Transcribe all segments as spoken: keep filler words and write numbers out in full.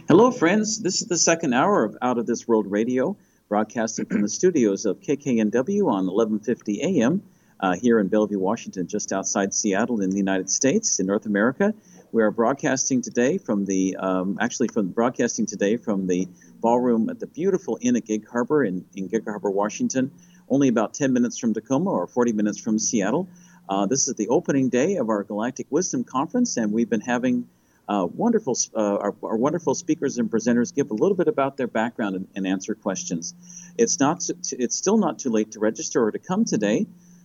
Hello, friends. This is the second hour of Out of This World Radio, broadcasting from the studios of K K N W on eleven fifty A M uh, here in Bellevue, Washington, just outside Seattle in the United States, in North America. We are broadcasting today from the, um, actually from broadcasting today from the ballroom at the beautiful Inn at Gig Harbor in, in Gig Harbor, Washington, only about ten minutes from Tacoma or forty minutes from Seattle. Uh, this is the opening day of our Galactic Wisdom Conference, and we've been having Uh, wonderful, uh, our, our wonderful speakers and presenters give a little bit about their background and, and answer questions. It's not, to, it's still not too late to register or to come today.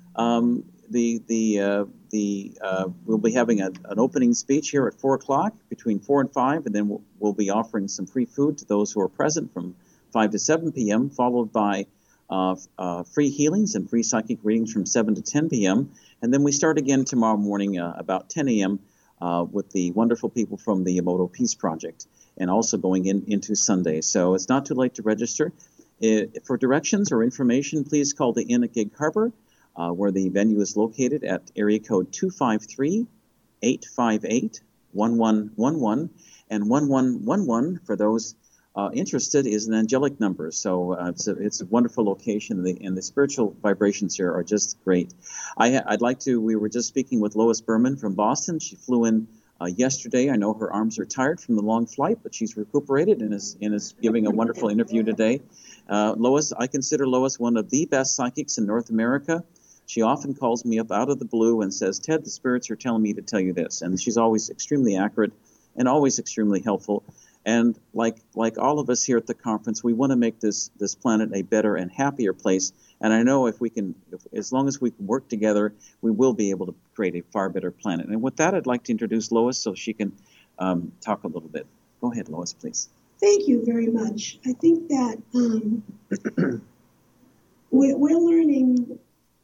Um, the the uh, the uh, we'll be having a, an opening speech here at four o'clock, between four and five, and then we'll, we'll be offering some free food to those who are present from five to seven p.m., followed by uh, uh, free healings and free psychic readings from seven to ten p.m., and then we start again tomorrow morning uh, about ten a.m. Uh, with the wonderful people from the Emoto Peace Project, and also going in into Sunday. So it's not too late to register. It, for directions or information, please call the Inn at Gig Harbor, uh, where the venue is located, at area code two five three, eight five eight, one one one one, and one one one one for those uh, interested is an angelic number. So uh, it's, a, it's a wonderful location, and the, and the spiritual vibrations here are just great. I, I'd like to, we were just speaking with Lois Berman from Boston. She flew in uh, yesterday. I know her arms are tired from the long flight, but she's recuperated and is, and is giving a wonderful interview today. Uh, Lois, I consider Lois one of the best psychics in North America. She often calls me up out of the blue and says, Ted, the spirits are telling me to tell you this. And she's always extremely accurate and always extremely helpful. And like like all of us here at the conference, we want to make this this planet a better and happier place. And I know if we can, if, as long as we can work together, we will be able to create a far better planet. And with that, I'd like to introduce Lois so she can um, talk a little bit. Go ahead, Lois, please. Thank you very much. I think that um, we're, we're learning,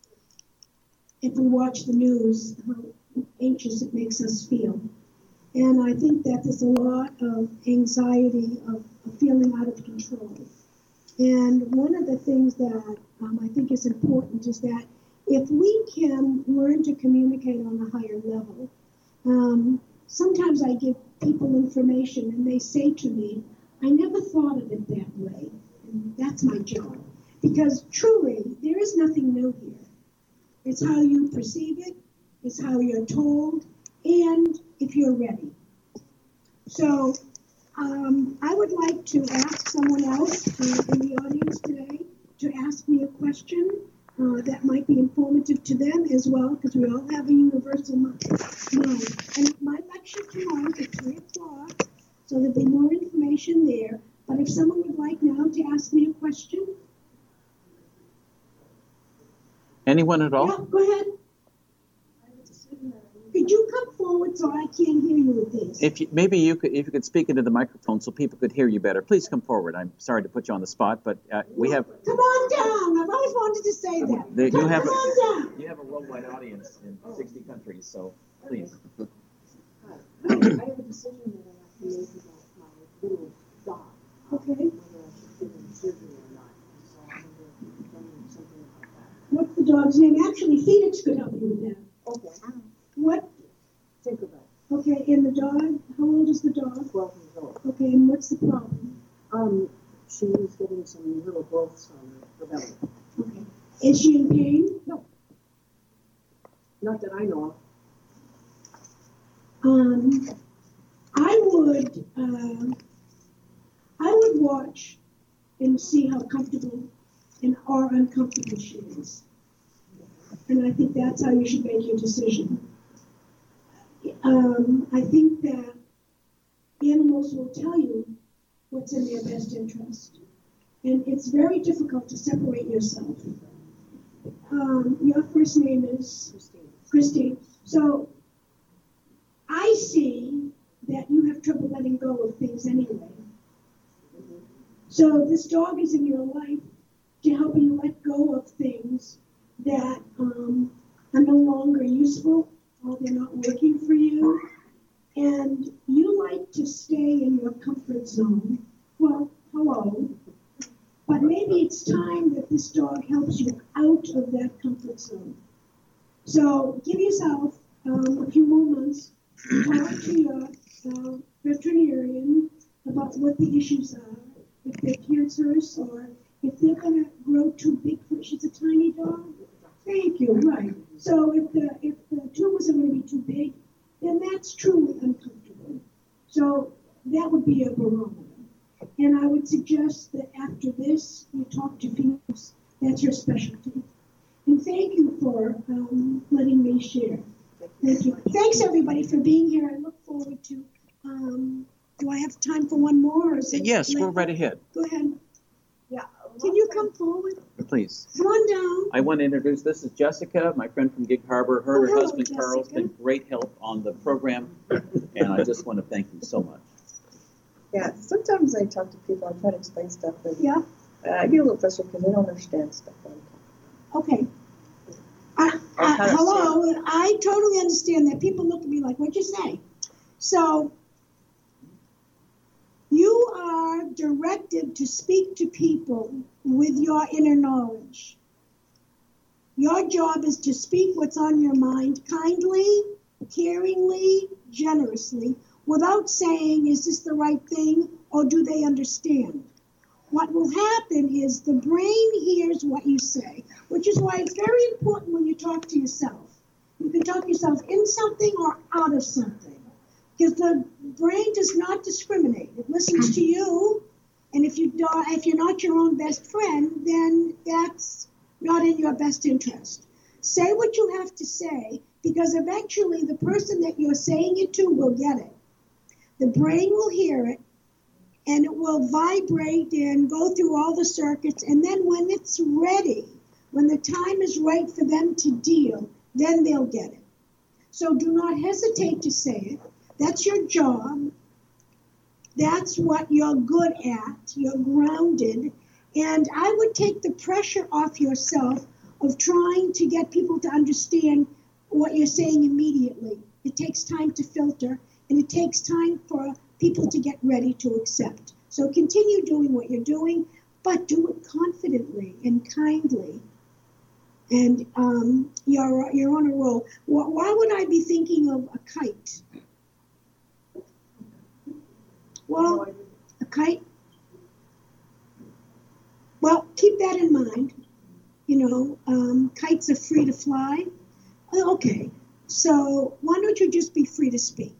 if we watch the news, how anxious it makes us feel. And I think that there's a lot of anxiety, of, of feeling out of control. And one of the things that um, I think is important is that if we can learn to communicate on a higher level, um, sometimes I give people information and they say to me, I never thought of it that way. And that's my job. Because truly, there is nothing new here. It's how you perceive it, it's how you're told, and if you're ready. So um, I would like to ask someone else uh, in the audience today to ask me a question uh, that might be informative to them as well, because we all have a universal mind. And my lecture tomorrow is at three o'clock, so there'll be more information there. But if someone would like now to ask me a question. Anyone at all? Yeah, go ahead. Could you come forward so I can't hear you with this? If you, maybe you could, if you could speak into the microphone so people could hear you better. Please come forward. I'm sorry to put you on the spot, but uh, we have. Come on down. I've always wanted to say that. The, come you have come a, on down. You have a worldwide audience in sixty countries, so please. I have a decision that I have to make about my little dog. Okay. Whether I should give him surgery or not. So I'm going to tell you something about that. What's the dog's name? Actually, Phoenix could help you with that. Okay. What? Think about Okay, and the dog, how old is the dog? it. twelve years old. Okay, and what's the problem? Um, she was getting some little growths on her belly. Okay. Is she in pain? No. Not that I know of. Um, I would, uh, I would watch and see how comfortable and or uncomfortable she is. And I think that's how you should make your decision. Um, I think that animals will tell you what's in their best interest. And it's very difficult to separate yourself. Um, your first name is? Christine. Christine. So I see that you have trouble letting go of things anyway. Mm-hmm. So this dog is in your life to help you let go of things that um, are no longer useful, or they're not working for you, and you like to stay in your comfort zone. Well, hello. But maybe it's time that this dog helps you out of that comfort zone. So give yourself um, a few more months, talk to your uh, veterinarian about about what the issues are, if they're cancerous or if they're going to grow too big for, she's a tiny dog. Thank you, right. So if the, if the tumors are going to be too big, then that's truly uncomfortable. So that would be a barometer. And I would suggest that after this, you talk to Phoenix. That's her specialty. And thank you for um, letting me share. Thank you. Thanks, everybody, for being here. I look forward to, um, do I have time for one more? Or is it Yes, late? go right ahead. Go ahead. Yeah. Can you come forward? Please. Come on down. I want to introduce, this is Jessica, my friend from Gig Harbor. Her Oh, and her hello, husband, Carl's Jessica. been great help on the program, and I just want to thank you so much. Yeah, sometimes I talk to people, I try to explain stuff, but Yeah, uh, I get a little frustrated because they don't understand stuff all the time. okay. Uh, I uh, kinda hello, I totally understand that. People look at me like, what'd you say? So, you are directed to speak to people with your inner knowledge. Your job is to speak what's on your mind kindly, caringly, generously, without saying, is this the right thing, or do they understand? What will happen is the brain hears what you say, which is why it's very important when you talk to yourself. You can talk yourself in something or out of something, because the brain does not discriminate. It listens to you, and if you do, if you're not your own best friend, then that's not in your best interest. Say what you have to say, because eventually the person that you're saying it to will get it. The brain will hear it, and it will vibrate and go through all the circuits, and then when it's ready, when the time is right for them to deal, then they'll get it. So do not hesitate to say it. That's your job. That's what you're good at. You're grounded. And I would take the pressure off yourself of trying to get people to understand what you're saying immediately. It takes time to filter, and it takes time for people to get ready to accept. So continue doing what you're doing, but do it confidently and kindly. And um, you're, you're on a roll. Why would I be thinking of a kite? Well, a kite. Well, keep that in mind. You know, um, kites are free to fly. Oh, okay, so why don't you just be free to speak?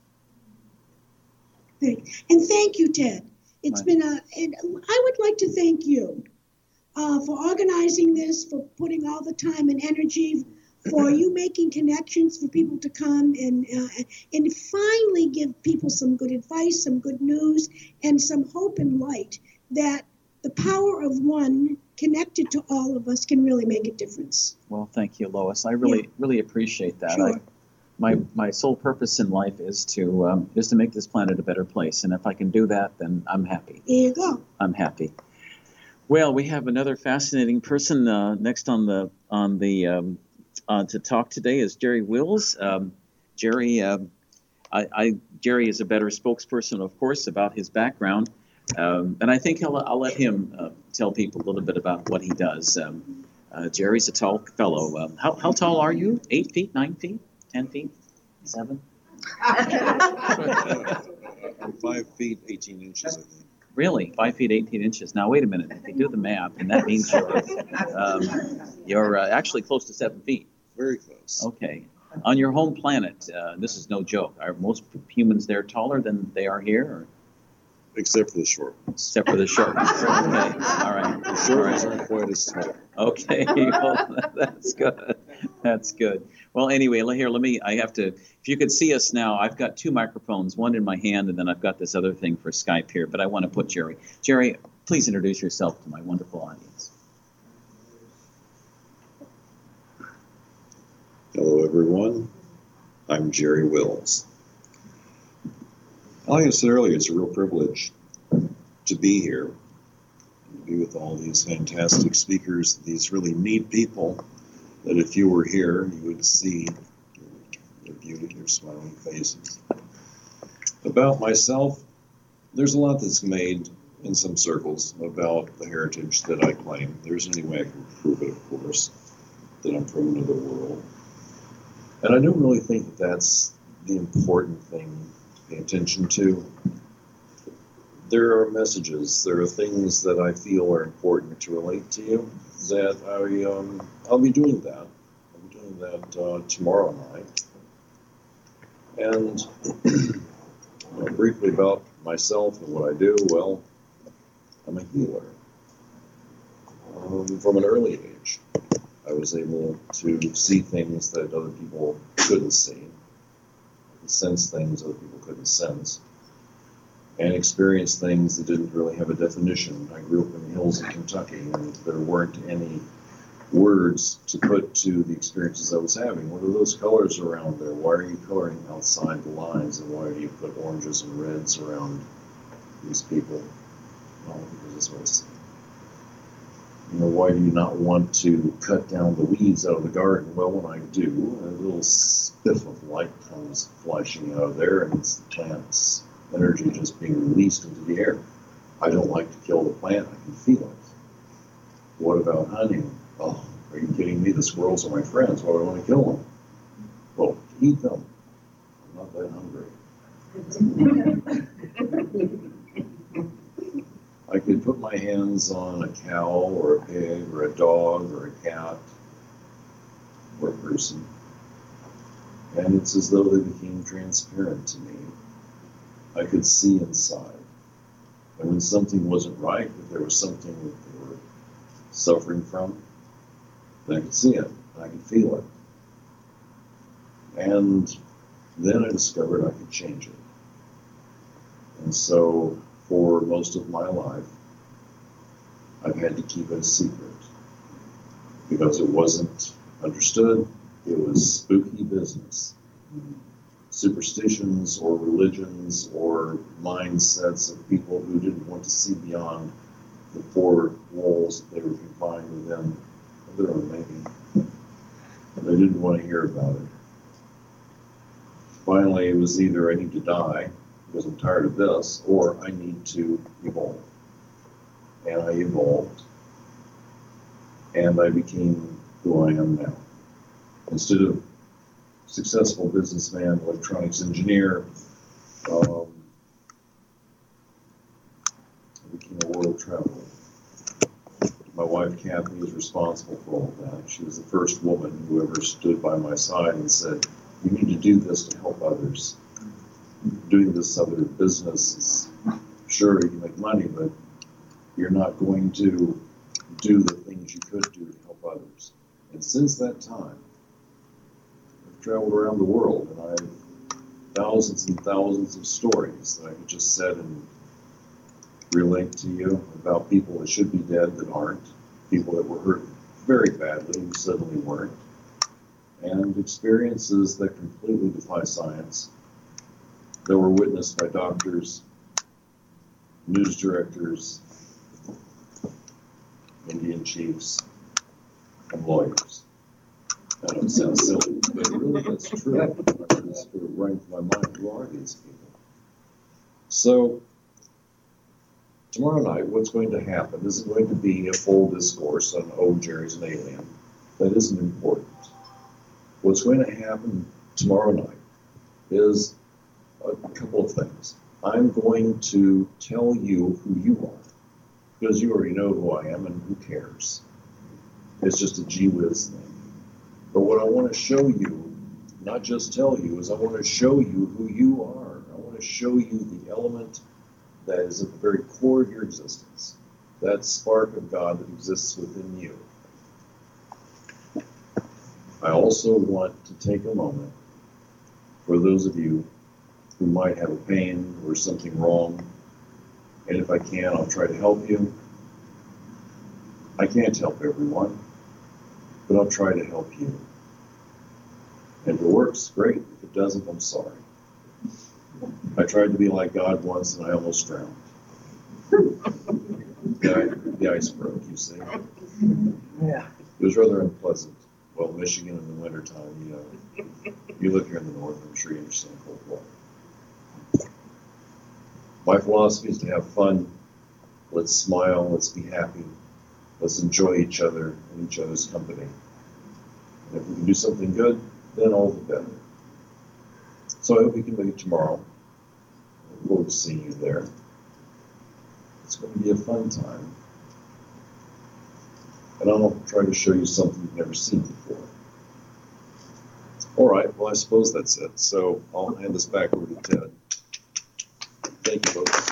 Good. And thank you, Ted. It's Right. been a, and I would like to thank you uh, for organizing this, for putting all the time and energy, for you making connections for people to come and uh, and finally give people some good advice, some good news, and some hope and light that the power of one connected to all of us can really make a difference. Well, thank you, Lois. I really, Yeah. really appreciate that. Sure. I, my my sole purpose in life is to um, is to make this planet a better place, and if I can do that, then I'm happy. There you go. I'm happy. Well, we have another fascinating person uh, next on the on the um, uh, to talk today is Jerry Wills. Um, Jerry, um, I, I Jerry is a better spokesperson, of course, about his background, um, and I think I'll, I'll let him uh, tell people a little bit about what he does. Um, uh, Jerry's a tall fellow. Um, how how tall are you? Eight feet? Nine feet? Ten feet? Seven? I'm five feet, eighteen inches, I think. Really? Five feet, eighteen inches. Now, wait a minute. If you do the math, and that means you're, um, you're uh, actually close to seven feet. Very close. Okay. On your home planet, uh, this is no joke. Are most humans there taller than they are here? Or? Except for the short ones. Except for the short ones. Okay. All right. The All short ones right. aren't quite as tall. Okay. Well, that's good. That's good. Well, anyway, le- here, let me, I have to, if you could see us now, I've got two microphones, one in my hand, and then I've got this other thing for Skype here, but I want to put Jerry. Jerry, please introduce yourself to my wonderful audience. Hello, everyone. I'm Jerry Wills. Like I said earlier, it's a real privilege to be here, and to be with all these fantastic speakers, these really neat people that if you were here, you would see their beauty, their smiling faces. About myself, there's a lot that's made in some circles about the heritage that I claim. There's any way I can prove it, of course, that I'm from another world. And I don't really think that that's the important thing to pay attention to. there are messages, there are things that I feel are important to relate to you, that I, um, I'll be doing that. I'll be doing that uh, tomorrow night. And uh, briefly about myself and what I do, well, I'm a healer. Um, from an early age, I was able to see things that other people couldn't see, sense things other people couldn't sense, and experience things that didn't really have a definition. I grew up in the hills of Kentucky, and there weren't any words to put to the experiences I was having. What are those colors around there? Why are you coloring outside the lines, and why do you put oranges and reds around these people? Well, because that's what I see. You know, why do you not want to cut down the weeds out of the garden? Well, when I do, a little spiff of light comes flashing out of there, and it's the plant's energy just being released into the air. I don't like to kill the plant. I can feel it. What about hunting? Oh, are you kidding me? The squirrels are my friends. Why do I want to kill them? Well, to eat them. I'm not that hungry. I could put my hands on a cow or a pig or a dog or a cat or a person, and it's as though they became transparent to me. I could see inside. And when something wasn't right, if there was something that they were suffering from, then I could see it, and I could feel it. And then I discovered I could change it. And so, for most of my life, I've had to keep it a secret because it wasn't understood. It was spooky business. Superstitions or religions or mindsets of people who didn't want to see beyond the four walls that they were confined within of their own making. They didn't want to hear about it. Finally, it was either I need to die because I'm tired of this, or I need to evolve. And I evolved, and I became who I am now. Instead of successful businessman, electronics engineer, um, I became a world traveler. My wife, Kathy, is responsible for all of that. She was the first woman who ever stood by my side and said, you need to do this to help others. Doing this other business is, sure, you can make money, but you're not going to do the things you could do to help others. And since that time, I've traveled around the world, and I have thousands and thousands of stories that I could just sit and relate to you about people that should be dead that aren't, people that were hurt very badly who suddenly weren't, and experiences that completely defy science, that were witnessed by doctors, news directors, Indian chiefs, and lawyers. I know it sounds silly, but really that's true. It's sort of running through my mind, who are these people? So, tomorrow night, what's going to happen isn't going to be a full discourse on, oh, Jerry's an alien. That isn't important. What's going to happen tomorrow night is a couple of things. I'm going to tell you who you are, because you already know who I am, and who cares? It's just a gee whiz thing. But what I want to show you, not just tell you, is I want to show you who you are. I want to show you the element that is at the very core of your existence, that spark of God that exists within you. I also want to take a moment for those of you who might have a pain or something wrong, and if I can, I'll try to help you. I can't help everyone, but I'll try to help you. And if it works, great. If it doesn't, I'm sorry. I tried to be like God once, and I almost drowned. The, the ice broke, you see. Yeah. It was rather unpleasant. Well, Michigan in the wintertime, you know, you live here in the north, I'm sure you understand cold water. My philosophy is to have fun. Let's smile, let's be happy. Let's enjoy each other and each other's company. And if we can do something good, then all the better. So I hope we can make it tomorrow. I look forward to seeing you there. going to be a fun time. And I'll try to show you something you've never seen before. All right, well, I suppose that's it. So I'll hand this back over to Ted. Thank you, folks.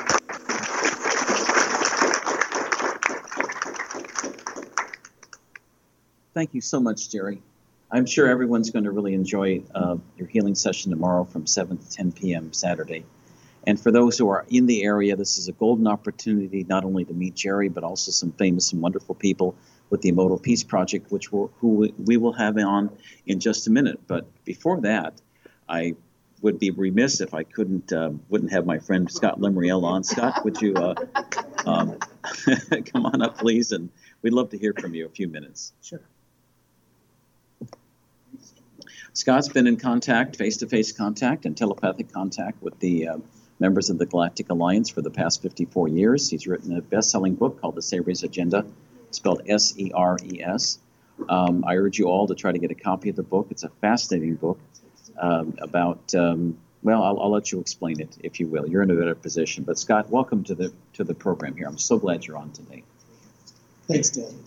Thank you so much, Jerry. I'm sure everyone's going to really enjoy uh, your healing session tomorrow from seven to ten p.m. Saturday. And for those who are in the area, this is a golden opportunity not only to meet Jerry, but also some famous and wonderful people with the Emoto Peace Project, which we'll, who we will have on in just a minute. But before that, I would be remiss if I couldn't uh, wouldn't have my friend Scott Lemriel on. Scott, would you uh, um, come on up, please? And we'd love to hear from you a few minutes. Sure. Scott's been in contact, face-to-face contact and telepathic contact with the uh, members of the Galactic Alliance for the past fifty-four years. He's written a best-selling book called The Seres Agenda, spelled S E R E S. Um, I urge you all to try to get a copy of the book. It's a fascinating book um, about, um, well, I'll, I'll let you explain it, if you will. You're in a better position. But, Scott, welcome to the to the program here. I'm so glad you're on today. Thanks, Dan.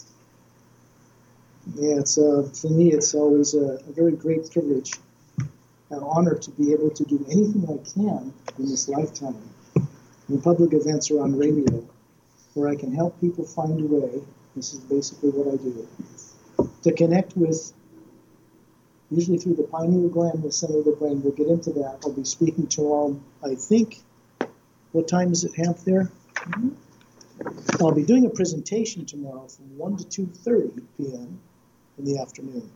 Yeah, it's uh, for me, it's always a, a very great privilege, an honor to be able to do anything I can in this lifetime in public events or on radio, where I can help people find a way. This is basically what I do, to connect with, usually through the pineal gland, the center of the brain. We'll get into that. I'll be speaking tomorrow, I think. What time is it, Hamp, there? Mm-hmm. I'll be doing a presentation tomorrow from one to two thirty p.m. in the afternoon.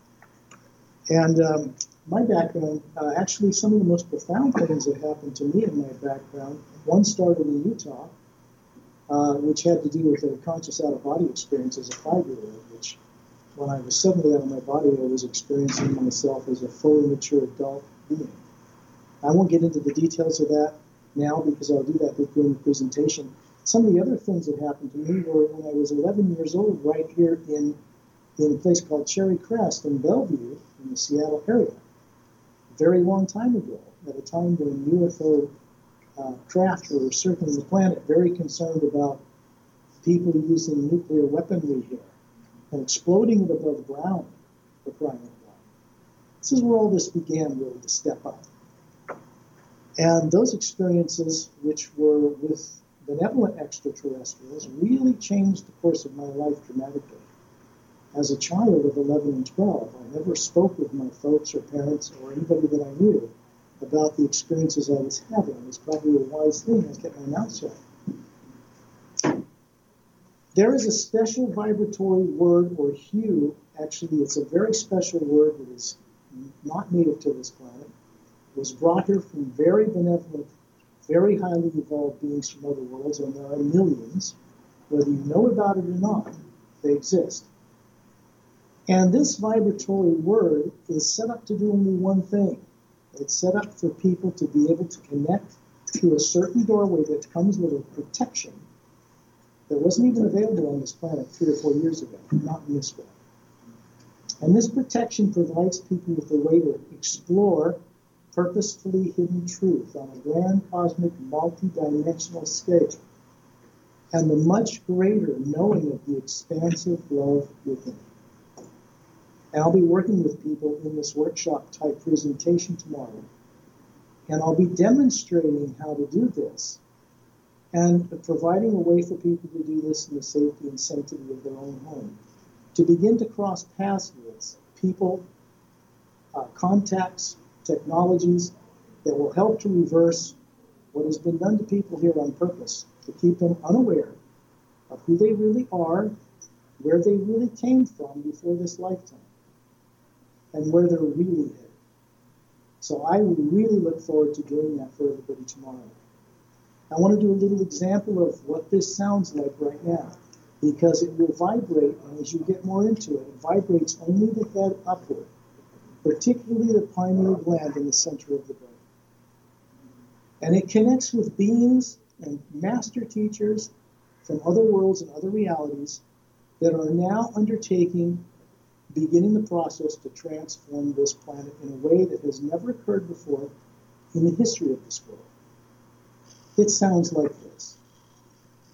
And um, my background, uh, actually some of the most profound things that happened to me in my background, one started in Utah, uh, which had to do with a conscious out-of-body experience as a five-year-old, which when I was suddenly out of my body, I was experiencing myself as a fully mature adult being. I won't get into the details of that now because I'll do that during the presentation. Some of the other things that happened to me were when I was eleven years old, right here in, in a place called Cherry Crest in Bellevue, in the Seattle area. A very long time ago, at a time when U F O uh, craft were circling the planet, very concerned about people using nuclear weaponry here and exploding it above ground, for crying out loud. This is where all this began, really, to step up. And those experiences, which were with benevolent extraterrestrials, really changed the course of my life dramatically. As a child of eleven and twelve, I never spoke with my folks or parents or anybody that I knew about the experiences I was having. It was probably a wise thing. I kept my mouth shut. There is a special vibratory word or hue. Actually, it's a very special word that is not native to this planet. It was brought here from very benevolent, very highly evolved beings from other worlds, and there are millions. Whether you know about it or not, they exist. And this vibratory word is set up to do only one thing. It's set up for people to be able to connect to a certain doorway that comes with a protection that wasn't even available on this planet three or four years ago, not in this way. And this protection provides people with a way to explore purposefully hidden truth on a grand cosmic multi-dimensional scale, and the much greater knowing of the expansive love within. And I'll be working with people in this workshop type presentation tomorrow, and I'll be demonstrating how to do this and providing a way for people to do this in the safety and sanctity of their own home, to begin to cross paths with people, uh, contacts, technologies that will help to reverse what has been done to people here on purpose, to keep them unaware of who they really are, where they really came from before this lifetime, and where they're really headed. So I would really look forward to doing that for everybody tomorrow. I want to do a little example of what this sounds like right now, because it will vibrate, and as you get more into it, it vibrates only the head upward, particularly the pineal gland in the center of the brain. And it connects with beings and master teachers from other worlds and other realities that are now undertaking, beginning the process to transform this planet in a way that has never occurred before in the history of this world. It sounds like this.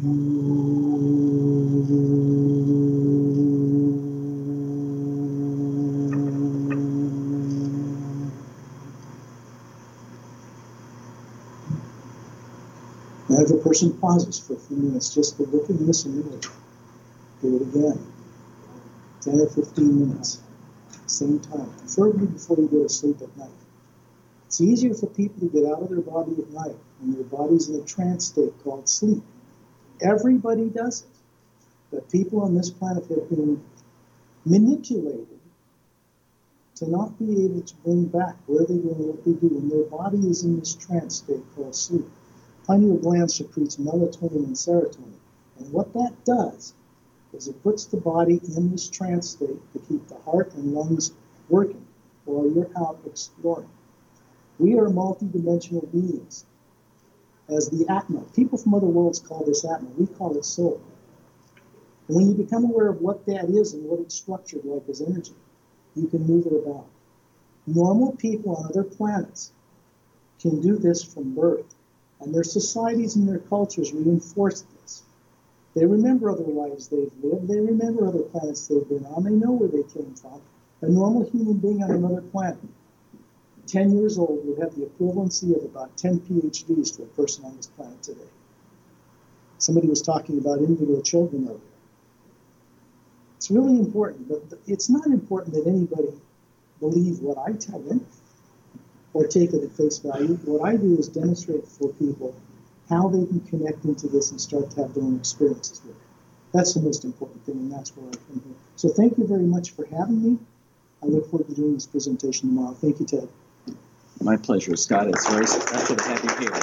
Now, if a person pauses for a few minutes just to look and listen, do it again. ten or fifteen minutes, same time, preferably before you go to sleep at night. It's easier for people to get out of their body at night when their body's in a trance state called sleep. Everybody does it. But people on this planet have been manipulated to not be able to bring back where they go and what they do when their body is in this trance state called sleep. Pineal gland secretes melatonin and serotonin. And what that does is it puts the body in this trance state to keep the heart and lungs working while you're out exploring. We are multidimensional beings. As the Atma, people from other worlds call this Atma, we call it soul. And when you become aware of what that is and what it's structured like as energy, you can move it about. Normal people on other planets can do this from birth, and their societies and their cultures reinforce this. They remember other lives they've lived, they remember other planets they've been on, they know where they came from. A normal human being on another planet, ten years old, would have the equivalency of about ten P H Ds to a person on this planet today. Somebody was talking about indigo children earlier. It's really important, but it's not important that anybody believe what I tell them or take it at face value. What I do is demonstrate for people how they can connect into this and start to have their own experiences with it. That's the most important thing, and that's where I come here. So thank you very much for having me. I look forward to doing this presentation tomorrow. Thank you, Ted. My pleasure, Scott. It's very special to have you here.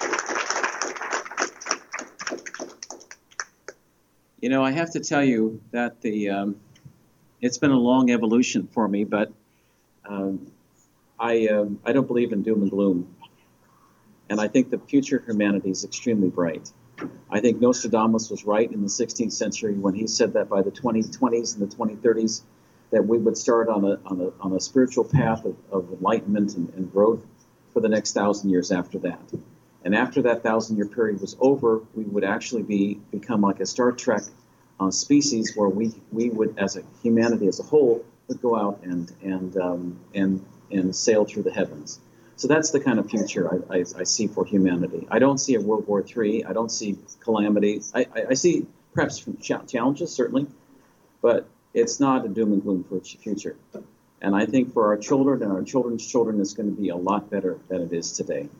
You know, I have to tell you that the um, it's been a long evolution for me, but um, I um, I don't believe in doom and gloom, and I think the future of humanity is extremely bright. I think Nostradamus was right in the sixteenth century when he said that by the twenty twenties and the twenty thirties, that we would start on a on a on a spiritual path of, of enlightenment and, and growth for the next thousand years after that. And after that thousand-year period was over, we would actually be become like a Star Trek uh, species, where we we would, as a humanity as a whole, would go out and and um, and and sail through the heavens. So that's the kind of future I, I, I see for humanity. I don't see a World War Three. I don't see calamity. I, I, I see perhaps challenges, certainly, but it's not a doom and gloom for future. And I think for our children and our children's children, it's going to be a lot better than it is today.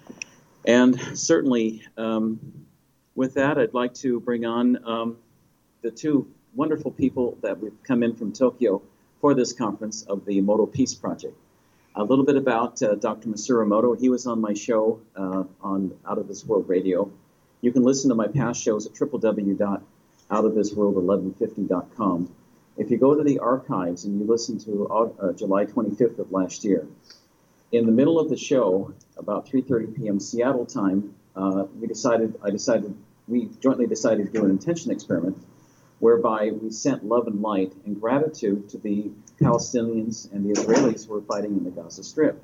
And certainly, um, with that, I'd like to bring on um, the two wonderful people that we've come in from Tokyo for this conference of the Emoto Peace Project. A little bit about uh, Doctor Masaru Emoto. He was on my show uh, on Out of This World Radio. You can listen to my past shows at w w w dot out of this world eleven fifty dot com. If you go to the archives and you listen to uh, July twenty-fifth of last year, in the middle of the show, about three thirty p.m. Seattle time, uh, we decided, I decided, we jointly decided to do an intention experiment whereby we sent love and light and gratitude to the Palestinians and the Israelis who were fighting in the Gaza Strip.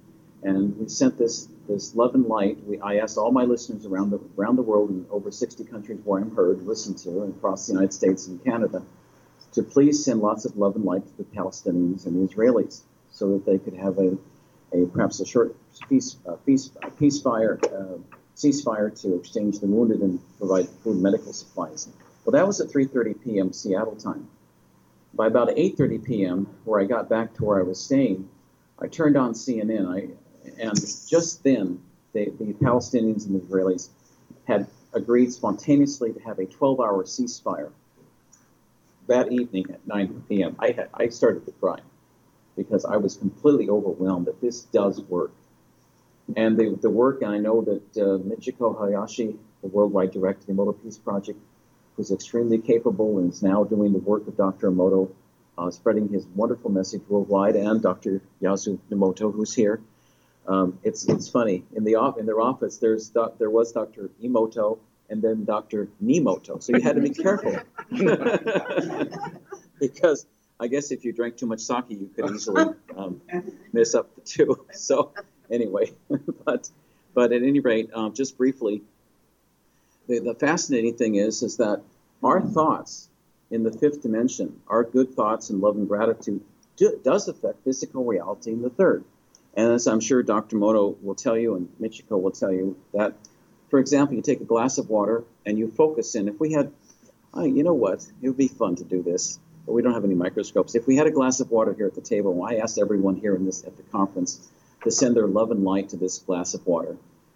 And we sent this this love and light. We, I asked all my listeners around the around the world in over sixty countries where I'm heard, listened to, and across the United States and Canada, to please send lots of love and light to the Palestinians and the Israelis, so that they could have a, a perhaps a short peace, uh, peace, uh, peace fire, uh, ceasefire to exchange the wounded and provide food and medical supplies. Well, that was at three thirty p.m. Seattle time. By about eight thirty p.m., where I got back to where I was staying, I turned on C N N, I, and just then, they, the Palestinians and the Israelis had agreed spontaneously to have a twelve-hour ceasefire. That evening at nine p.m., I had I started to cry because I was completely overwhelmed that this does work. And the, the work, and I know that uh, Michiko Hayashi, the worldwide director of the Emoto Peace Project, who's extremely capable and is now doing the work of Doctor Emoto, uh, spreading his wonderful message worldwide, and Doctor Yasu Emoto, who's here. Um, it's it's funny in the off in their office. There's doc, there was Doctor Emoto and then Doctor Nemoto, so you had to be careful because I guess if you drank too much sake, you could easily um, mess up the two. So anyway, but but at any rate, um, just briefly. the, the fascinating thing is, is that our thoughts in the fifth dimension, our good thoughts and love and gratitude, do, does affect physical reality in the third. And as I'm sure Doctor Moto will tell you, and Michiko will tell you, that, for example, you take a glass of water and you focus in. If we had, oh, you know what, it would be fun to do this, but we don't have any microscopes. If we had a glass of water here at the table, I asked everyone here in this at the conference to send their love and light to this glass of water.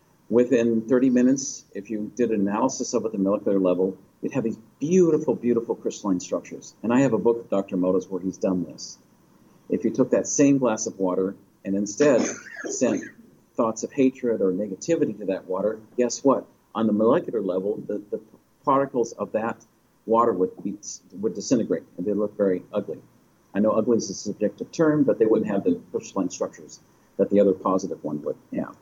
Within thirty minutes, if you did an analysis of it at the molecular level, you'd have these beautiful, beautiful crystalline structures. And I have a book of Doctor Moto's where he's done this. If you took that same glass of water and instead sent thoughts of hatred or negativity to that water, guess what? On the molecular level, the, the particles of that water would be, would disintegrate, and they look very ugly. I know ugly is a subjective term, but they wouldn't have the crystalline structures that the other positive one would have.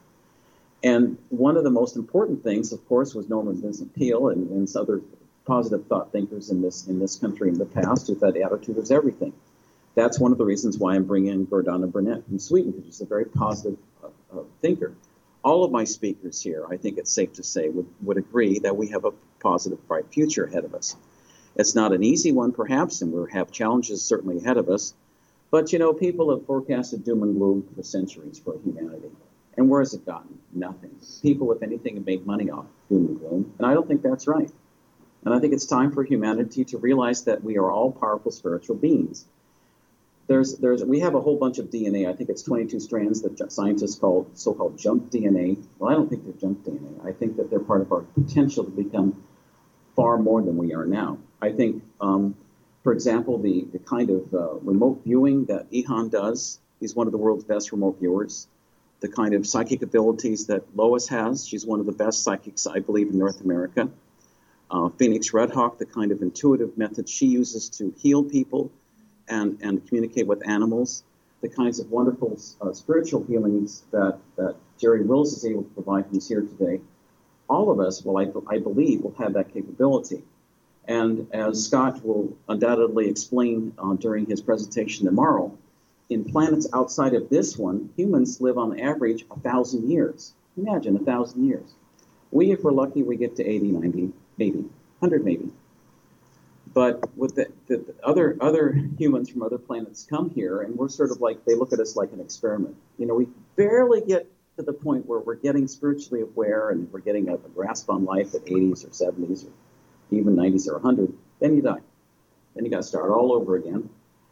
And one of the most important things, of course, was Norman Vincent Peale and, and other positive thought thinkers in this in this country in the past who thought attitude was everything. That's one of the reasons why I'm bringing in Gordana Burnett from Sweden, because she's a very positive uh, uh, thinker. All of my speakers here, I think it's safe to say, would, would agree that we have a positive, bright future ahead of us. It's not an easy one, perhaps, and we have challenges certainly ahead of us. But, you know, people have forecasted doom and gloom for centuries for humanity. And where has it gotten? Nothing. People, if anything, have made money off doom and gloom, and I don't think that's right. And I think it's time for humanity to realize that we are all powerful spiritual beings. There's, there's, we have a whole bunch of D N A. I think it's twenty-two strands that scientists call so-called junk D N A. Well, I don't think they're junk D N A. I think that they're part of our potential to become far more than we are now. I think, um, for example, the, the kind of uh, remote viewing that Ihan does, he's one of the world's best remote viewers. The kind of psychic abilities that Lois has, she's one of the best psychics, I believe, in North America. Uh, Phoenix Redhawk, the kind of intuitive method she uses to heal people and, and communicate with animals, the kinds of wonderful uh, spiritual healings that, that Jerry Wills is able to provide who's here today. All of us, well, I, I believe, will have that capability. And as Scott will undoubtedly explain uh, during his presentation tomorrow, in planets outside of this one, humans live on average a thousand years. Imagine a thousand years. We, if we're lucky, we get to eighty, ninety, maybe, one hundred maybe. But with the, the, the other other humans from other planets come here, and we're sort of like, they look at us like an experiment. You know, we barely get to the point where we're getting spiritually aware and we're getting a, a grasp on life at eighties or seventies or even nineties or one hundred. Then you die. Then you got to start all over again.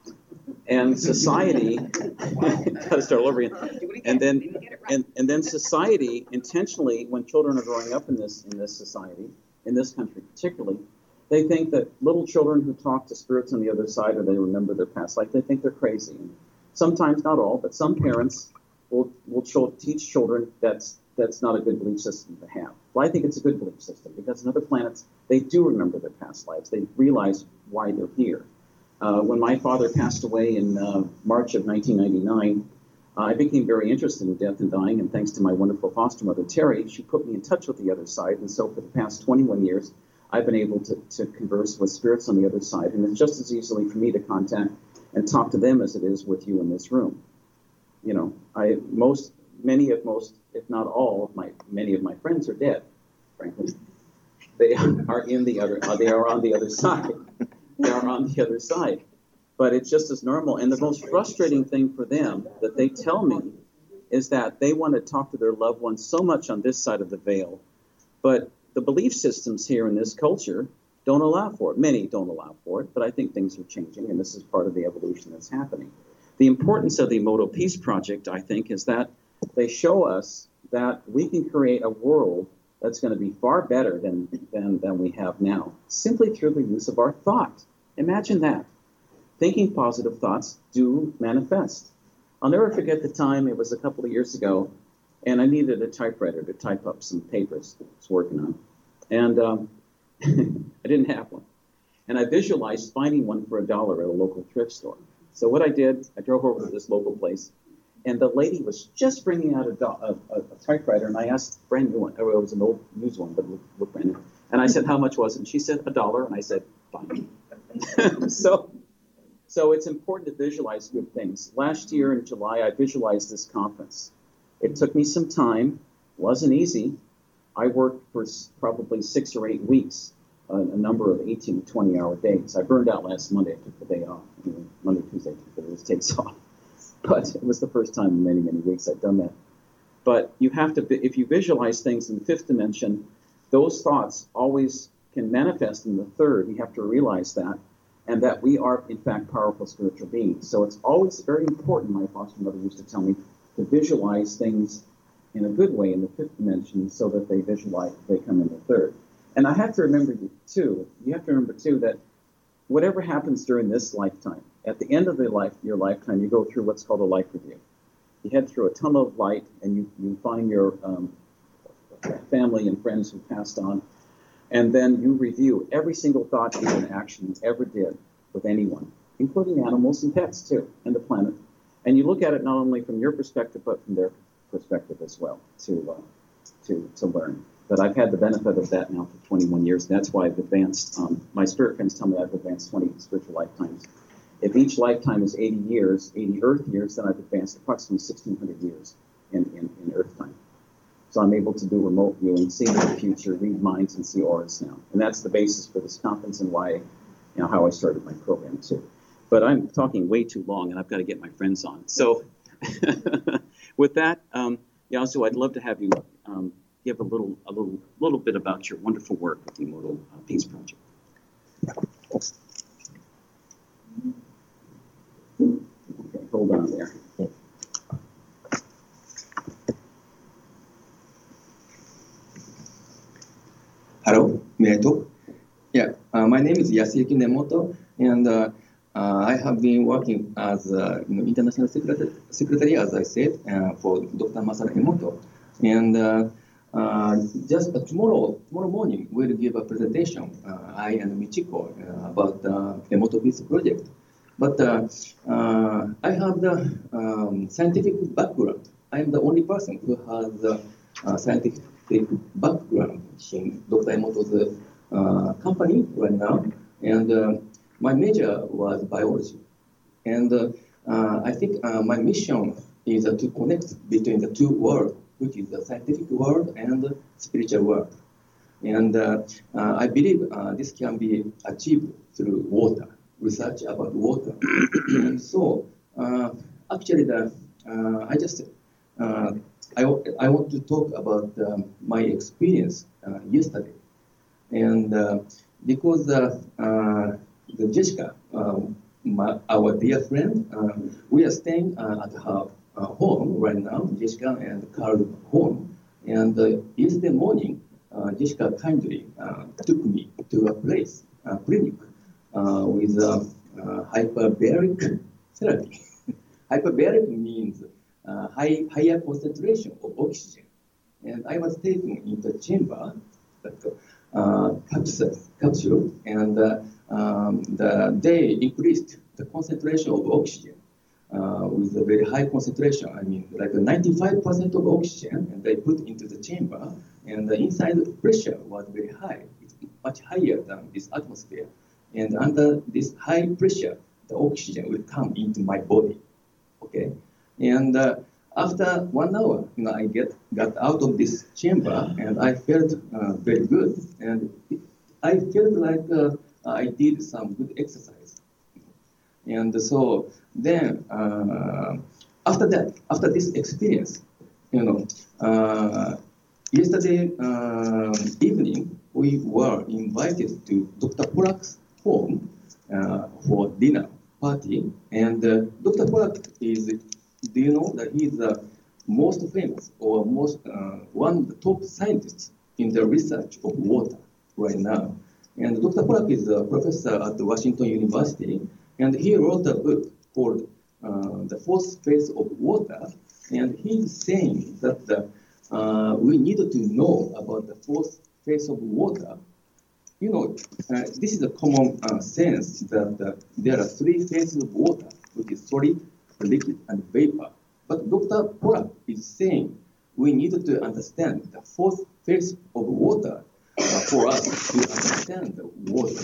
And society got to start all over again. And then and, and then society intentionally, when children are growing up in this in this society, in this country particularly, they think that little children who talk to spirits on the other side or they remember their past life, they think they're crazy. And sometimes, not all, but some parents will will cho- teach children that's that's not a good belief system to have. Well, I think it's a good belief system because in other planets, they do remember their past lives. They realize why they're here. Uh, when my father passed away in uh, March of nineteen ninety-nine, uh, I became very interested in death and dying, and thanks to my wonderful foster mother, Terry, she put me in touch with the other side, and so for the past twenty-one years, I've been able to, to converse with spirits on the other side, and it's just as easily for me to contact and talk to them as it is with you in this room. You know, I most, many of most, if not all of my, many of my friends are dead, frankly. They are in the other, uh, they are on the other side. They are on the other side. But it's just as normal. And the most frustrating thing for them that they tell me is that they want to talk to their loved ones so much on this side of the veil. But the belief systems here in this culture don't allow for it. Many don't allow for it, but I think things are changing, and this is part of the evolution that's happening. The importance of the Emoto Peace Project, I think, is that they show us that we can create a world that's going to be far better than, than, than we have now, simply through the use of our thought. Imagine that. Thinking positive thoughts do manifest. I'll never forget the time, it was a couple of years ago, and I needed a typewriter to type up some papers I was working on. And um, I didn't have one. And I visualized finding one for a dollar at a local thrift store. So what I did, I drove over to this local place, and the lady was just bringing out a, do- a, a, a typewriter, and I asked, brand new one, oh, it was an old used one, but it looked, looked brand new. And I said, how much was it? And she said, a dollar. And I said, fine. so, so it's important to visualize good things. Last year in July, I visualized this conference. It took me some time. It wasn't easy. I worked for s- probably six or eight weeks, uh, a number of eighteen to twenty hour days. I burned out last Monday. I took the day off. You know, Monday, Tuesday, I took the those days off. But it was the first time in many, many weeks I'd done that. But you have to, vi- if you visualize things in the fifth dimension, those thoughts always can manifest in the third. You have to realize that, and that we are, in fact, powerful spiritual beings. So it's always very important, my foster mother used to tell me, to visualize things in a good way in the fifth dimension so that they visualize, they come in the third. And I have to remember, too, you have to remember, too, that whatever happens during this lifetime, at the end of the life, your lifetime, you go through what's called a life review. You head through a tunnel of light, and you, you find your um, family and friends who passed on, and then you review every single thought, deed, and action you ever did with anyone, including animals and pets, too, and the planet. And you look at it not only from your perspective, but from their perspective as well, to uh, to to learn. But I've had the benefit of that now for twenty-one years. That's why I've advanced. Um, my spirit friends tell me I've advanced twenty spiritual lifetimes. If each lifetime is eighty years, eighty Earth years, then I've advanced approximately sixteen hundred years in, in, in Earth time. So I'm able to do remote viewing, see into the future, read minds, and see auras now. And that's the basis for this conference and why, you know, how I started my program too. But I'm talking way too long, and I've got to get my friends on. So with that, um, Yazoo, I'd love to have you um, give a little, a little, little bit about your wonderful work with the Immortal uh, Peace Project. Okay, hold on there. Hello, may I talk? Yeah, uh, my name is Yasuki Nemoto, and uh, uh, I have been working as uh, you know, international secretary, secretary, as I said, uh, for Doctor Masaru Emoto. And uh, uh, just uh, tomorrow, tomorrow morning, we'll give a presentation, uh, I and Michiko, uh, about the uh, Emoto Peace Project. But uh, uh, I have the um, scientific background. I am the only person who has the uh, scientific background in Doctor Emoto's uh, company right now. And uh, my major was biology. And uh, uh, I think uh, my mission is uh, to connect between the two worlds, which is the scientific world and the spiritual world. And uh, uh, I believe uh, this can be achieved through water. Research about water. And so, uh, actually, the, uh, I just, uh, I, I want to talk about um, my experience uh, yesterday. And uh, because uh, uh, the Jessica, um, my, our dear friend, uh, we are staying uh, at her uh, home right now, Jessica and Carl's home. And uh, yesterday morning, uh, Jessica kindly uh, took me to a place, a clinic, Uh, with uh, uh, hyperbaric therapy. Hyperbaric means uh, high, higher concentration of oxygen. And I was taken into a chamber, uh, capsule, capsule, and uh, um, the, they increased the concentration of oxygen uh, with a very high concentration. I mean, like ninety-five percent of oxygen, and they put into the chamber, and the inside pressure was very high. It's much higher than this atmosphere. And under this high pressure, the oxygen will come into my body, okay? And uh, after one hour, you know, I get got out of this chamber, and I felt uh, very good. And it, I felt like uh, I did some good exercise. And so then, uh, after that, after this experience, you know, uh, yesterday uh, evening, we were invited to Doctor Pollack's home uh, for dinner party, and uh, Doctor Pollack is, do you know that he is the most famous or most uh, one of the top scientists in the research of water right now. And Doctor Pollack is a professor at the Washington University, and he wrote a book called uh, The Fourth Phase of Water, and he's saying that the, uh, we need to know about the fourth phase of water. You know, uh, this is a common uh, sense that uh, there are three phases of water, which is solid, liquid, and vapor. But Doctor Pollack is saying we need to understand the fourth phase of water uh, for us to understand the water.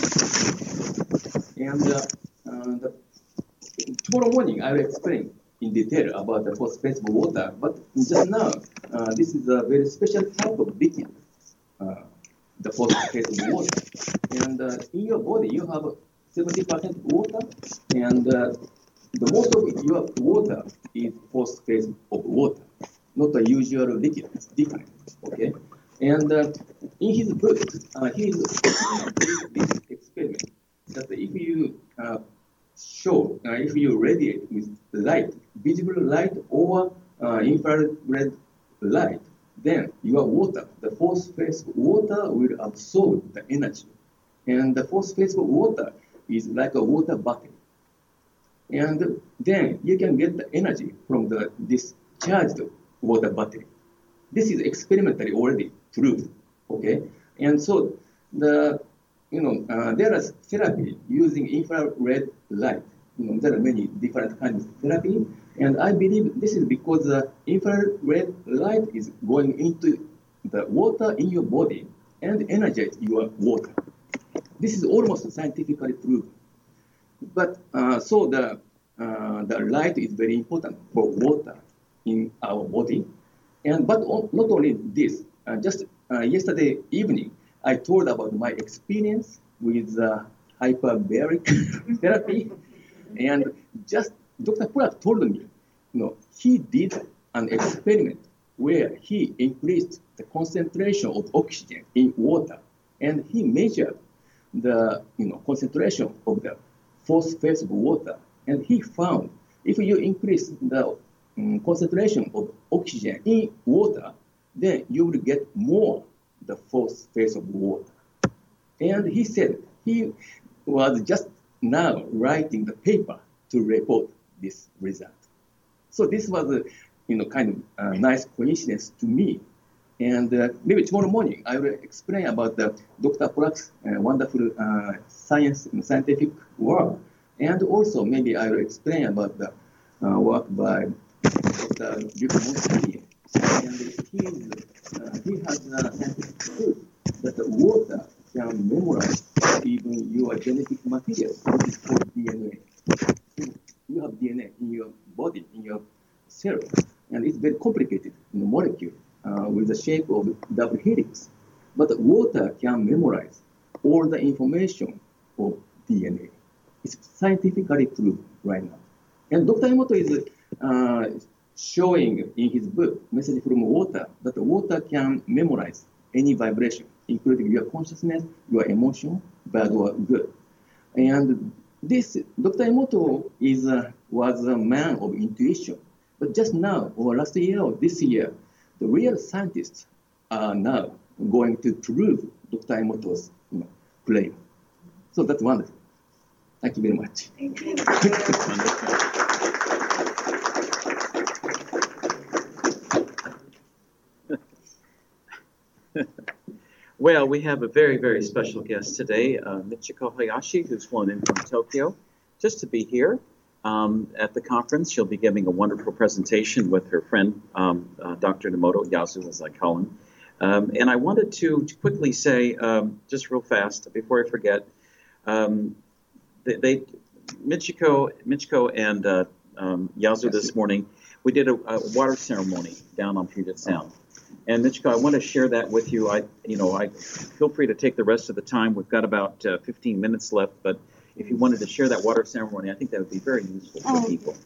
And uh, uh, the, tomorrow morning I will explain in detail about the fourth phase of water. But just now, uh, this is a very special type of liquid. phosphate of water. And uh, in your body, you have seventy percent water, and uh, the most of your water is phosphate of water, not a usual liquid. It's different, okay? And uh, in his book, uh, he did this experiment that if you uh, show, uh, if you radiate with light, visible light or uh, infrared light, then your water, the phosphate water will absorb the energy. And the phosphate water is like a water battery. And then you can get the energy from the discharged water battery. This is experimentally already proved, okay? And so the, you know, uh, there is therapy using infrared light. You know, there are many different kinds of therapy, and I believe this is because the infrared light is going into the water in your body and energize your water. This is almost scientifically proven. But uh, so the uh, the light is very important for water in our body, and but not only this. Uh, just uh, yesterday evening, I told about my experience with uh, hyperbaric therapy, and just Doctor Purack told me, you know, he did an experiment where he increased the concentration of oxygen in water, and he measured the, you know, concentration of the phosphate of water, and he found if you increase the um, concentration of oxygen in water, then you will get more the phosphate of water. And he said he was just now writing the paper to report this result. So this was a, you know, kind of a nice coincidence to me. And uh, maybe tomorrow morning I will explain about the Doctor Purack's uh, wonderful uh, science and scientific work, and also maybe I will explain about the uh, work by Doctor Luc Montagnier. And he, uh, he has a scientific proof that the water can memorize even your genetic material, which is called D N A. So you have D N A in your body, in your cell, and it's very complicated in the molecule. Uh, with the shape of double helix. But water can memorize all the information of D N A. It's scientifically proven right now. And Doctor Emoto is uh, showing in his book, Message from Water, that water can memorize any vibration, including your consciousness, your emotion, bad or good. And this, Doctor Emoto is, uh, was a man of intuition. But just now, or last year or this year, the real scientists are now going to prove Doctor Emoto's, you know, claim. So that's wonderful. Thank you very much. Thank you. Well, we have a very, very special guest today, uh, Michiko Hayashi, who's flown in from Tokyo just to be here. Um, at the conference, she'll be giving a wonderful presentation with her friend, um, uh, Doctor Nemoto, Yasu as I call him. Um, and I wanted to, to quickly say, um, just real fast, before I forget, um, they, they Michiko, Michiko and uh, um, Yasu this morning, we did a, a water ceremony down on Puget Sound. And Michiko, I want to share that with you. I, you know, I feel free to take the rest of the time. We've got about uh, fifteen minutes left, but if you wanted to share that water ceremony, I think that would be very useful for oh. people.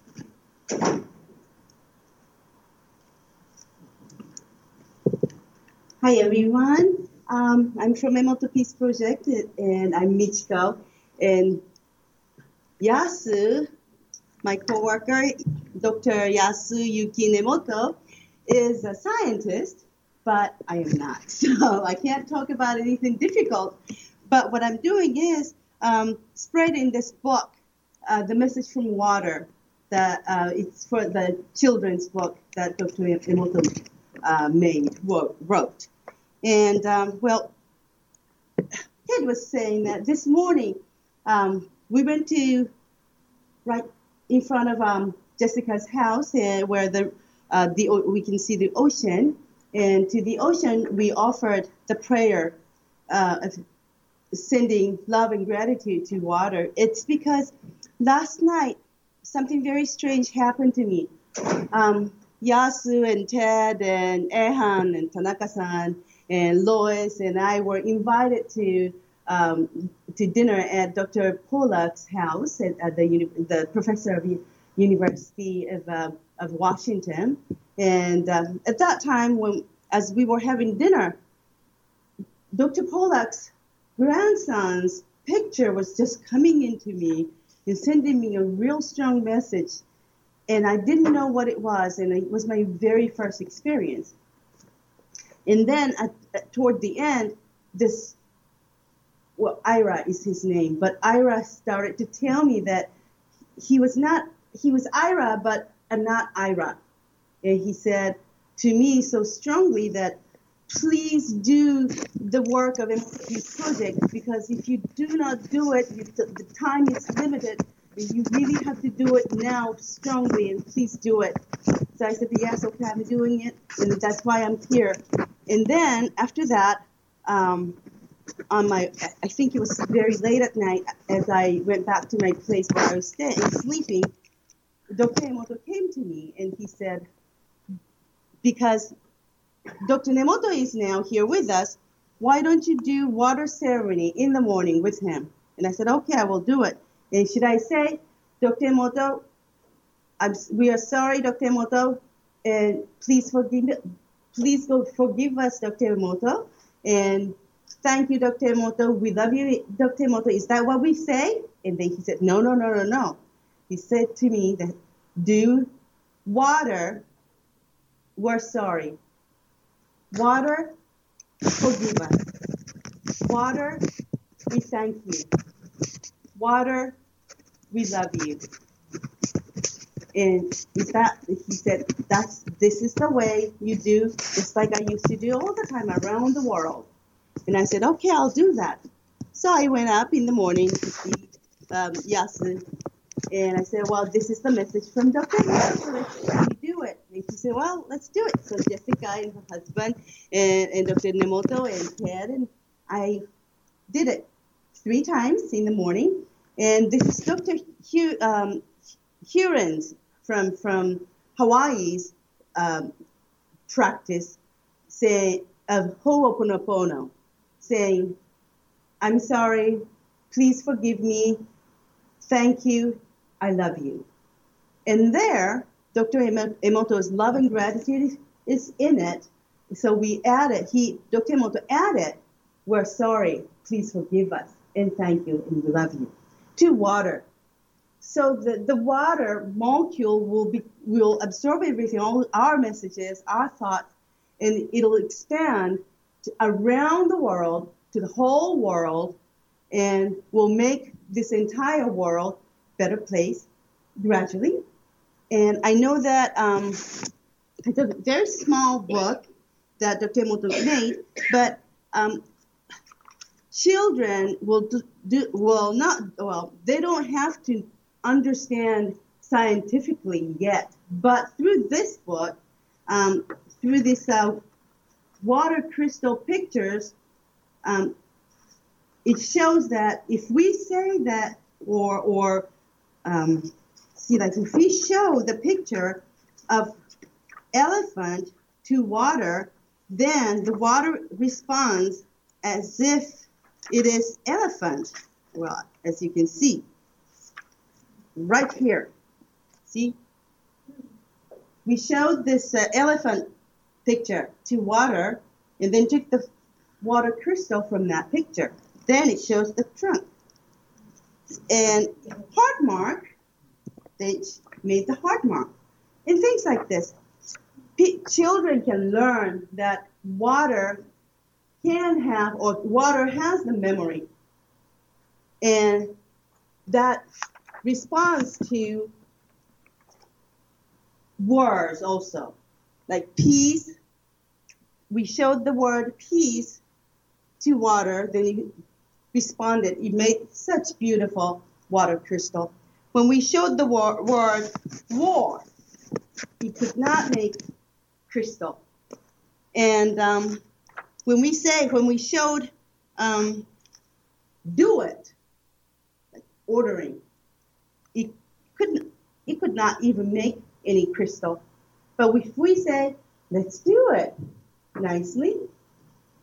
Hi, everyone. Um, I'm from Emoto Peace Project, and I'm Michiko. And Yasu, my coworker, Doctor Yasu Yuki Nemoto, is a scientist, but I am not. So I can't talk about anything difficult. But what I'm doing is Um, spreading this book, uh, The Message from Water, that uh, it's for the children's book that Doctor Emoto uh, made, wrote. And, um, well, Ted was saying that this morning um, we went to right in front of um, Jessica's house, uh, where the, uh, the we can see the ocean. And to the ocean, we offered the prayer uh, of sending love and gratitude to water. It's because last night something very strange happened to me. Um, Yasu and Ted and Ehan and Tanaka-san and Lois and I were invited to um, to dinner at Doctor Pollack's house at, at the uni- the professor of U- University of uh, of Washington. And um, at that time, when as we were having dinner, Doctor Pollack's grandson's picture was just coming into me and sending me a real strong message. And I didn't know what it was, and it was my very first experience. And then at, at, toward the end, this, well, Ira is his name, but Ira started to tell me that he was not, he was Ira, but uh, not Ira. And he said to me so strongly that please do the work of this project, because if you do not do it, you, the, the time is limited. And you really have to do it now strongly, and please do it. So I said, yes, okay, I'm doing it, and that's why I'm here. And then after that, um, on my, I think it was very late at night, as I went back to my place where I was staying, sleeping, Doctor Emoto came to me, and he said, because Doctor Nemoto is now here with us, why don't you do water ceremony in the morning with him? And I said, okay, I will do it. And should I say, Doctor Emoto, I'm, we are sorry, Doctor Emoto, and please forgive, please go forgive us, Doctor Emoto, and thank you, Doctor Emoto. We love you, Doctor Emoto. Is that what we say? And then he said, no, no, no, no, no. He said to me that, do water, we're sorry. Water, forgive us. Water, we thank you. Water, we love you. And is that, he said, that's, this is the way you do, just like I used to do all the time around the world. And I said, okay, I'll do that. So I went up in the morning to see um, Yasu. And I said, well, this is the message from Doctor Yasu, so let's do it. And she said, well, let's do it. So Jessica and her husband and, and Doctor Nemoto and Ted and I did it three times in the morning. And this is Doctor Hugh, um, Hurens from, from Hawaii's um, practice say, of Ho'oponopono, saying, I'm sorry, please forgive me, thank you, I love you. And there, Doctor Emoto's love and gratitude is in it. So we added, he, Doctor Emoto added, we're sorry, please forgive us, and thank you, and we love you, to water. So the, the water molecule will be will absorb everything, all our messages, our thoughts, and it'll expand to around the world, to the whole world, and will make this entire world a better place gradually. And I know that um, it's a very small book that Doctor Emoto made, but um, children will do, do will not well they don't have to understand scientifically yet, but through this book, um, through this uh, water crystal pictures, um, it shows that if we say that, or or um, see, like if we show the picture of elephant to water, then the water responds as if it is elephant. Well, as you can see, right here. See? We showed this uh, elephant picture to water and then took the water crystal from that picture. Then it shows the trunk. And heart mark, they made the heart mark. And things like this. P- children can learn that water can have, or water has the memory. And that responds to words also. Like peace, we showed the word peace to water, then it responded. It made such beautiful water crystal. When we showed the wor- word war, it could not make crystal. And um, when we say, when we showed um, do it, like ordering, it couldn't, it could not even make any crystal. But if we say, let's do it nicely,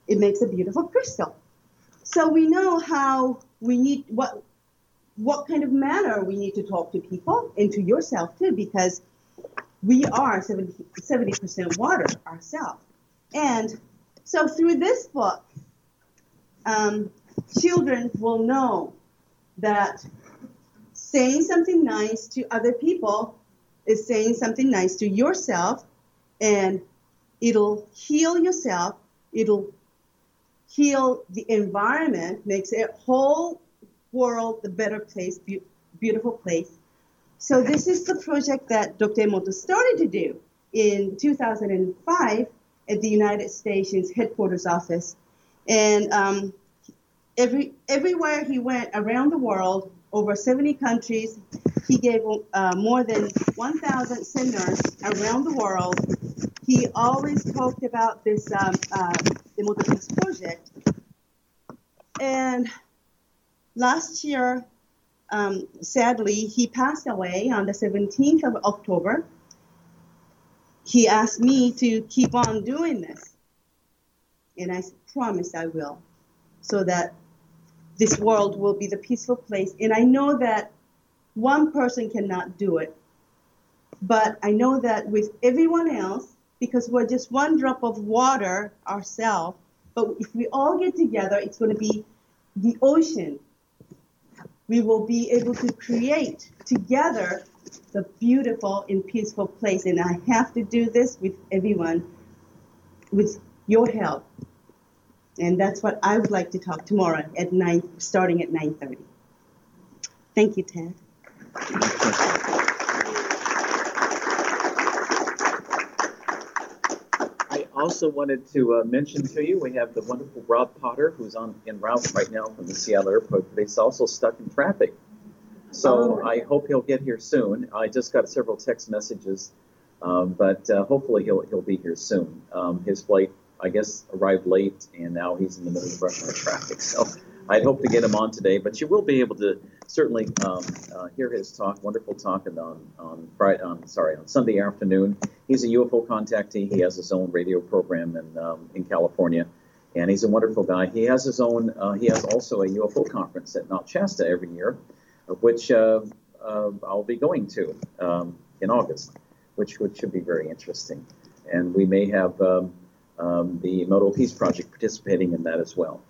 it makes a beautiful crystal. So we know how we need, what, what kind of manner we need to talk to people and to yourself too, because we are seventy percent water ourselves. And so through this book, um, children will know that saying something nice to other people is saying something nice to yourself, and it'll heal yourself, it'll heal the environment, makes a whole world a better place, be- beautiful place. So this is the project that Doctor Emoto started to do in two thousand five at the United Stations headquarters office. And um, every everywhere he went around the world, over seventy countries, he gave uh, more than one thousand seminars around the world. He always talked about this um, uh, Emoto Peace project. And last year, um, sadly, he passed away on the seventeenth of October. He asked me to keep on doing this. And I promised I will, so that this world will be the peaceful place. And I know that one person cannot do it, but I know that with everyone else, because we're just one drop of water ourselves, but if we all get together, it's going to be the ocean. We will be able to create together the beautiful and peaceful place. And I have to do this with everyone, with your help. And that's what I would like to talk tomorrow at nine, starting at nine thirty. Thank you, Ted. I also wanted to uh, mention to you, we have the wonderful Rob Potter, who's on en route right now from the Seattle airport, but he's also stuck in traffic. So I hope he'll get here soon. I just got several text messages, um, but uh, hopefully he'll he'll be here soon. Um, his flight, I guess, arrived late, and now he's in the middle of rush hour traffic. So I'd hope to get him on today, but you will be able to certainly um, uh, hear his talk, wonderful talk, and on on Friday, on sorry, on Sunday afternoon. He's a U F O contactee. He has his own radio program in um, in California, and he's a wonderful guy. He has his own. Uh, he has also a U F O conference at Mount Shasta every year, of which uh, uh, I'll be going to um, in August, which which should be very interesting, and we may have. Um, Um, the Emoto Peace Project participating in that as well.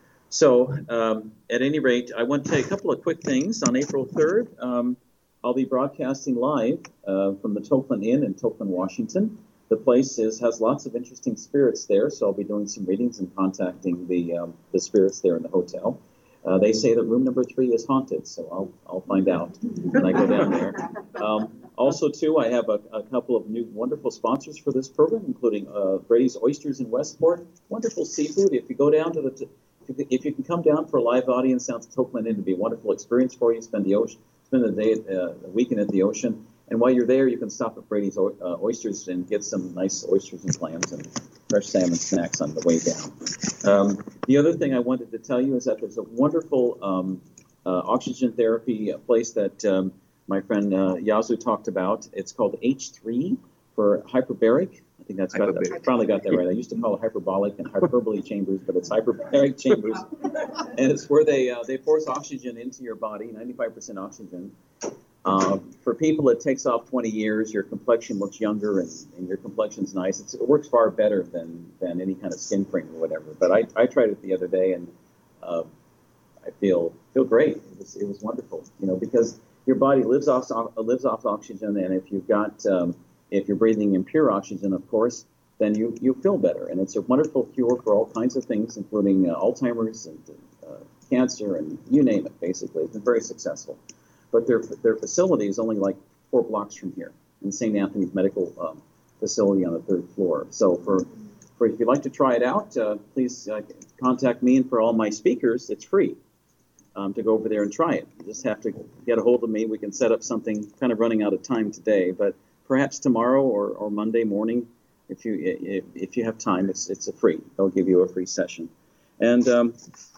So um, at any rate, I want to say a couple of quick things. On April third, um, I'll be broadcasting live uh, from the Tokeland Inn in Tokeland, Washington. The place is has lots of interesting spirits there, so I'll be doing some readings and contacting the um, the spirits there in the hotel. Uh, they say that room number three is haunted, so I'll I'll find out when I go down there. Um, Also, too, I have a, a couple of new wonderful sponsors for this program, including uh, Brady's Oysters in Westport. Wonderful seafood. If you go down to the, t- if, you, if you can come down for a live audience down to Tokeland Inn, it'd be a wonderful experience for you. Spend the ocean, spend the day, uh, the weekend at the ocean, and while you're there, you can stop at Brady's o- uh, Oysters and get some nice oysters and clams and fresh salmon snacks on the way down. Um, the other thing I wanted to tell you is that there's a wonderful um, uh, oxygen therapy place that. Um, My friend uh, Yazoo talked about. It's called H three for hyperbaric. I think that's got I finally got that right. I used to call it hyperbolic and hyperbole chambers, but it's hyperbaric chambers, and it's where they uh, they force oxygen into your body, ninety-five percent oxygen. Uh, for people, it takes off twenty years. Your complexion looks younger, and, and your complexion's nice. It's, it works far better than than any kind of skin cream or whatever. But I, I tried it the other day, and uh, I feel feel great. It was it was wonderful, you know, because your body lives off lives off oxygen, and if you've got um, if you're breathing impure oxygen, of course, then you, you feel better. And it's a wonderful cure for all kinds of things, including uh, Alzheimer's and uh, cancer and you name it. Basically, it's been very successful. But their their facility is only like four blocks from here, in Saint Anthony's Medical um, Facility on the third floor. So for for if you'd like to try it out, uh, please uh, contact me. And for all my speakers, it's free. Um, to go over there and try it. You just have to get a hold of me. We can set up something, kind of running out of time today, but perhaps tomorrow or, or Monday morning, if you if, if you have time, it's it's a free. They'll give you a free session. And um,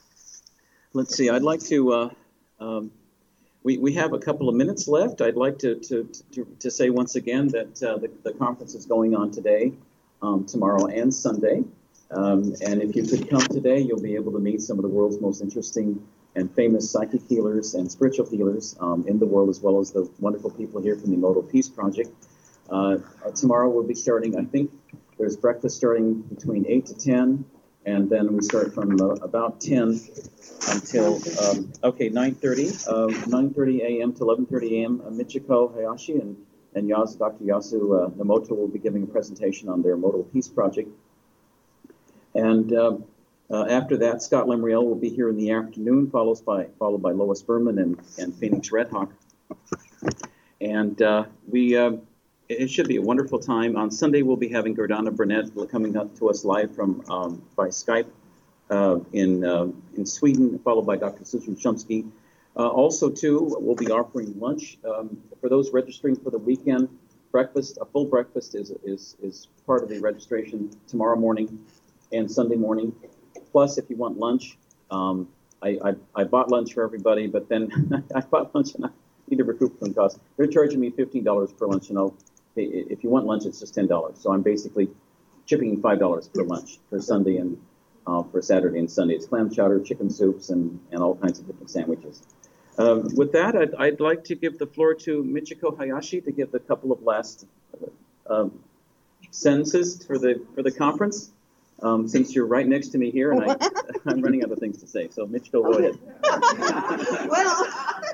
let's see, I'd like to, uh, um, we, we have a couple of minutes left. I'd like to to, to, to say once again that uh, the, the conference is going on today, um, tomorrow, and Sunday. Um, and if you could come today, you'll be able to meet some of the world's most interesting and famous psychic healers and spiritual healers um, in the world, as well as the wonderful people here from the Emoto Peace Project. Uh, tomorrow we'll be starting, I think there's breakfast starting between eight to ten, and then we start from uh, about ten until, um, okay, nine thirty, uh, nine thirty a.m. to eleven thirty a.m. Uh, Michiko Hayashi and, and Yasu, Doctor Yasu uh, Nemoto will be giving a presentation on their Emoto Peace Project. And uh, uh, after that, Scott Lemriel will be here in the afternoon, followed by followed by Lois Berman and, and Phoenix Redhawk. And uh, we uh, it should be a wonderful time. On Sunday, we'll be having Gordana Burnett coming up to us live from um, by Skype uh, in uh, in Sweden, followed by Doctor Susan Shumsky. Uh, also, too, we'll be offering lunch um, for those registering for the weekend. Breakfast, a full breakfast is is is part of the registration tomorrow morning and Sunday morning. Plus, if you want lunch, um, I, I I bought lunch for everybody, but then I bought lunch and I need to recoup some costs. They're charging me fifteen dollars per lunch. You know, if you want lunch, it's just ten dollars. So I'm basically chipping five dollars per lunch for Sunday and uh, for Saturday and Sunday. It's clam chowder, chicken soups, and, and all kinds of different sandwiches. Um, with that, I'd, I'd like to give the floor to Michiko Hayashi to give a couple of last um, sentences for the for the conference. Um, since you're right next to me here, and I, I'm running out of things to say. So, Michiko, go ahead. well,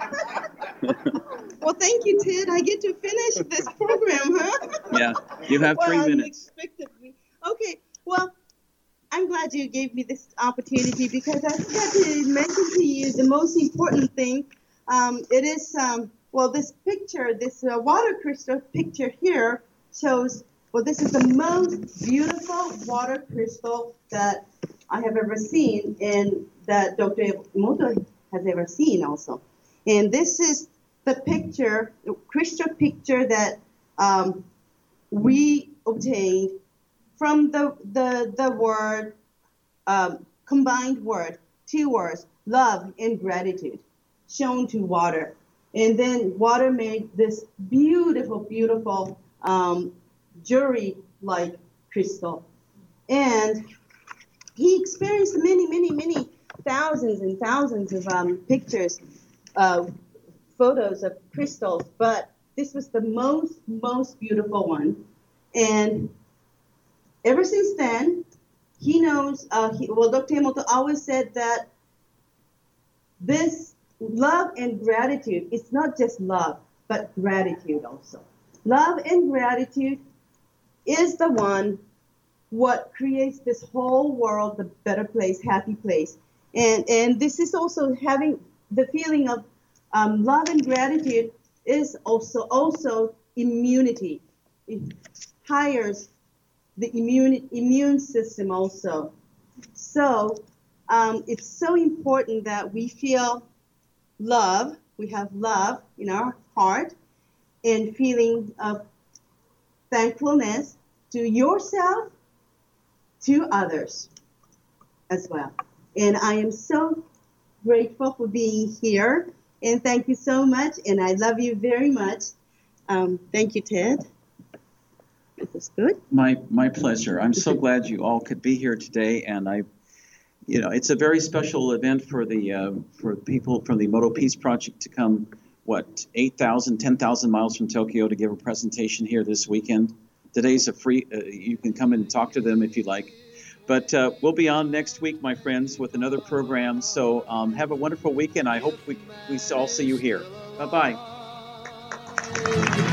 well, thank you, Ted. I get to finish this program, huh? Yeah, you have three well, minutes. Unexpectedly. Okay, well, I'm glad you gave me this opportunity because I forgot to mention to you the most important thing. Um, it is, um, well, this picture, this uh, water crystal picture here shows, well, this is the most beautiful water crystal that I have ever seen and that Doctor Emoto has ever seen also. And this is the picture, the crystal picture that um, we obtained from the the the word, um, combined word, two words, love and gratitude, shown to water. And then water made this beautiful, beautiful um, jewelry-like crystal. And he experienced many, many, many thousands and thousands of um, pictures, uh, photos of crystals, but this was the most, most beautiful one. And ever since then, he knows, uh, he, well, Doctor Emoto always said that this love and gratitude is not just love, but gratitude also. Love and gratitude is the one what creates this whole world a better place, happy place. And and this is also having the feeling of um, love and gratitude is also also immunity. It hires the immune immune system also. So um, it's so important that we feel love. We have love in our heart and feeling of thankfulness to yourself, to others as well. And I am so grateful for being here. And thank you so much. And I love you very much. Um, thank you, Ted. This is good. My my pleasure. I'm so glad you all could be here today. And I, you know, it's a very special event for the uh, for people from the Emoto Peace Project to come, what, eight thousand, ten thousand miles from Tokyo to give a presentation here this weekend. Today's a free, uh, you can come and talk to them if you like. But uh, we'll be on next week, my friends, with another program. So um, have a wonderful weekend. I hope we, we all see you here. Bye-bye.